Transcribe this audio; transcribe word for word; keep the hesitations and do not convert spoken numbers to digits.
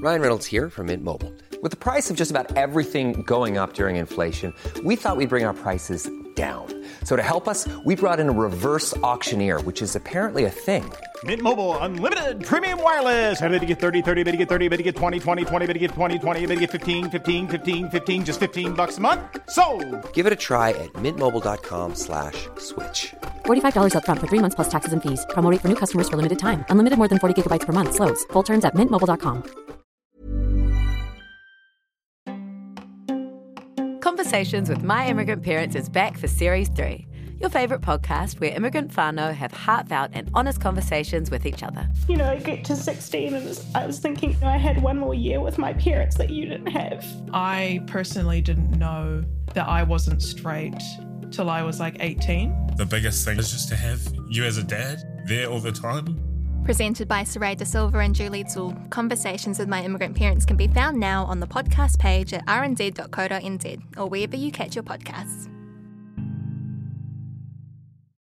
Ryan Reynolds here from Mint Mobile. With the price of just about everything going up during inflation, we thought we'd bring our prices down. So to help us, we brought in a reverse auctioneer, which is apparently a thing. Mint Mobile Unlimited Premium Wireless. How to get thirty, thirty, how to get thirty, how to get twenty, twenty, twenty, how to get twenty, twenty, how to get fifteen, fifteen, fifteen, fifteen, just fifteen bucks a month? Sold! Give it a try at mintmobile.com slash switch. forty-five dollars up front for three months plus taxes and fees. Promo rate for new customers for limited time. Unlimited more than forty gigabytes per month. Slows full terms at mint mobile dot com. Conversations with My Immigrant Parents is back for Series three. Your favourite podcast where immigrant whānau have heartfelt and honest conversations with each other. You know, I get to sixteen and I was thinking I had one more year with my parents that you didn't have. I personally didn't know that I wasn't straight till I was like eighteen. The biggest thing is just to have you as a dad there all the time. Presented by Saray De Silva and Julie Zul, Conversations with My Immigrant Parents can be found now on the podcast page at r n z dot co dot n z or wherever you catch your podcasts.